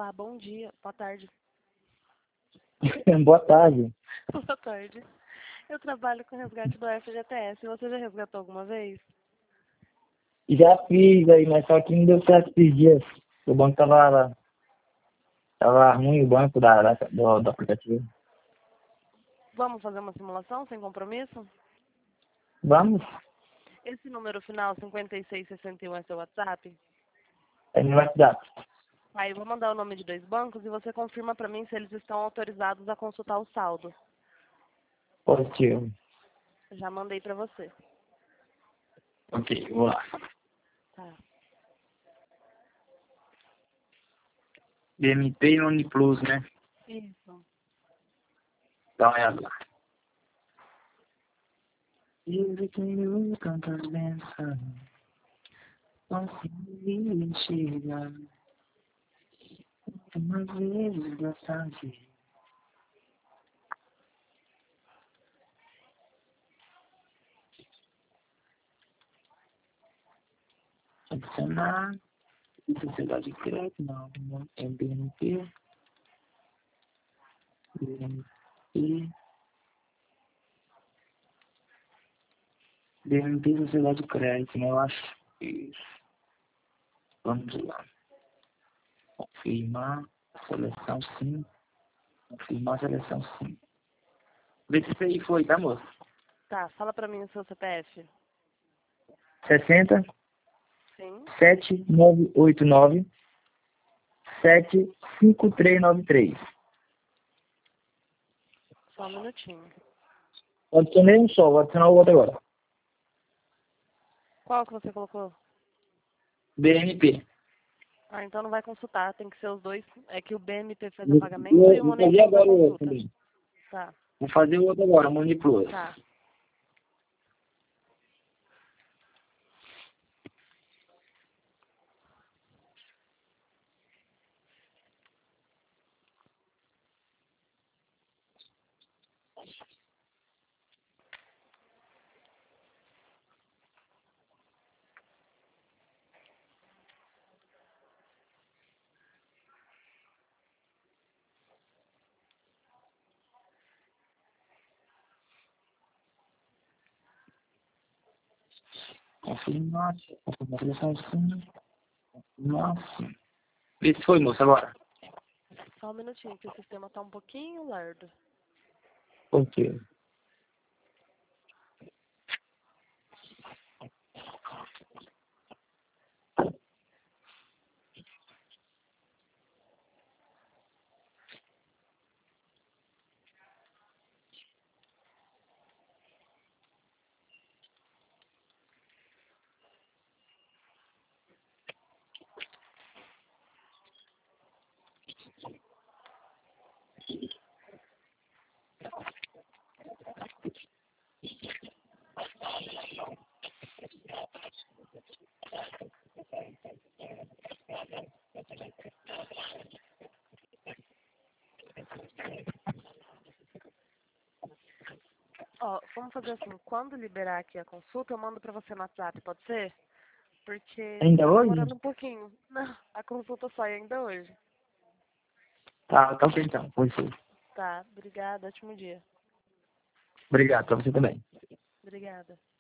Olá, bom dia. Boa tarde. Boa tarde. Boa tarde. Eu trabalho com resgate do FGTS. Você já resgatou alguma vez? Já fiz aí, mas só que não deu certo esses dias. O banco tava ruim, o banco do aplicativo. Vamos fazer uma simulação sem compromisso? Vamos? Esse número final 5661 é seu WhatsApp? É no WhatsApp. Aí eu vou mandar o nome de 2 bancos e você confirma para mim se eles estão autorizados a consultar o saldo. Positivo. Já mandei para você. Ok, vou lá. Tá. BMP e Uniplus, né? Isso. Dá uma olhada lá. Eu vi que eu cantando mensagem, consegui enxergar uma vez dessa vez. Adicionar, sociedade de crédito, não, é BNP, BNP, sociedade de crédito, né? Eu acho isso. Vamos lá. Confirmar, seleção sim. Confirmar, seleção sim. Vê se isso aí foi, tá, moço? Tá, fala para mim o seu CPF. 60 Sim. 7989 75393. Só um minutinho. Adicionei um só, vou adicionar o outro agora. Qual que você colocou? BNP. Ah, então não vai consultar, tem que ser os dois. É que o BMP faz o Vou, pagamento e o vou Money fazer Plus a agora o outro consulta. também. Tá, Vou fazer o outro agora, Money Plus. tá. Confirmar, confirmar, seleção sim. Confirmar sim. Vê se foi, moço, agora. Só um minutinho, que o sistema tá um pouquinho lerdo. Ok. Ó, vamos fazer assim, quando liberar aqui a consulta, eu mando pra você no WhatsApp, pode ser? Porque Ainda tá hoje? demorando um pouquinho. Não, a consulta sai ainda hoje. Tá ok então. Foi sim. Tá, obrigada, ótimo dia. Obrigado, pra você também. Obrigada.